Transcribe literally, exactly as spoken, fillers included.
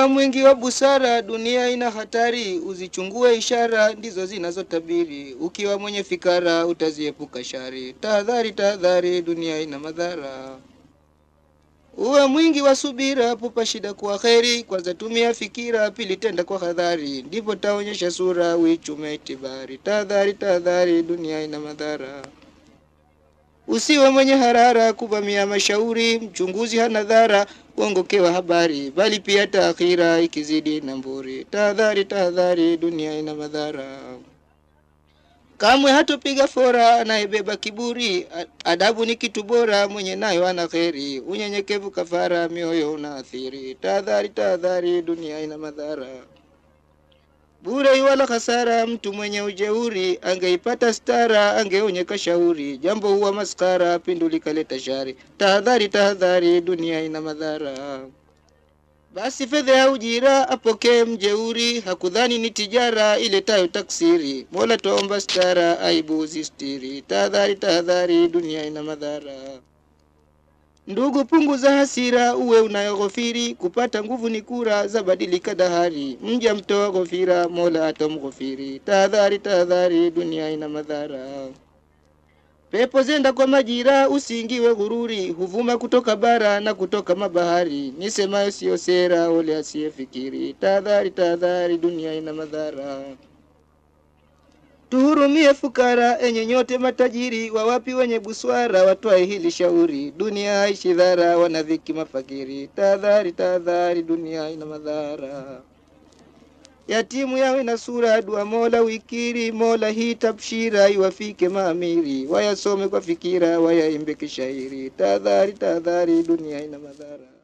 Ukiwa mwingi wa busara, dunia ina hatari, uzichungue ishara, ndizo zinazotabiri. Ukiwa mwenye fikara, utaziepuka shari. Tahadhari, tahadhari, dunia ina madhara. Uwe mwingi wa subira, pupa shida kwa kheri, kwanza tumia fikira, pili tenda kwa hadhari. Ndipo taonyesha sura, uichume itibari. Tahadhari, tahadhari, dunia ina madhara. Usiwe mwenye harara, kuvamia mashauri, mchunguzi hana dhara, kuongokewa habari, bali pia taakhira ikizidi namburi. Tahadhari, tahadhari, dunia ina madhara. Kamwe hatopiga fora anayebeba kiburi, adabu ni kitu bora, mwenye nayo ana kheri, unyenyekevu kafara, mioyo unaathiri. Tahadhari, tahadhari, dunia ina madhara. Bure wala hasara, mtu mwenye ujeuri, angeipata stara, angeonyeka shauri, jambo huwa maskara, pinduli kaleta shari. Tahadhari, tahadhari, dunia ina madhara. Basi fedha ya ujira, apokee mjeuri, hakudhani ni tijara, iletayo taksiri. Mola tuomba stara, aibu uzistiri. Tahadhari, tahadhari, dunia ina madhara. Ndugu punguza hasira, uwe unayoghofiri, kupata nguvu ni kura, za badilika dahari. Mja mtoa ghofira, Mola atamghofiri. Tahadhari, tahadhari, dunia ina madhara. Pepo zenda kwa majira, usiingiwe ghururi, huvuma kutoka bara na kutoka mabahari. Nisemayo sio sera, ole asiyefikiri. Tahadhari, tahadhari, dunia ina madhara. Tuhurumie fukara, enye nyote matajiri, wawapi wenye buswara, watwae hili shauri. Dunia haishi dhara, wanadhiki mafakiri. Tahadhari, tahadhari, dunia ina madhara. Yatimu yawe na sura, dua Mola wikiri, Mola hii tabshira, iwafike maamiri. Wayasome kwa fikira, wayaimbe kishairi. Tahadhari, tahadhari, dunia ina madhara.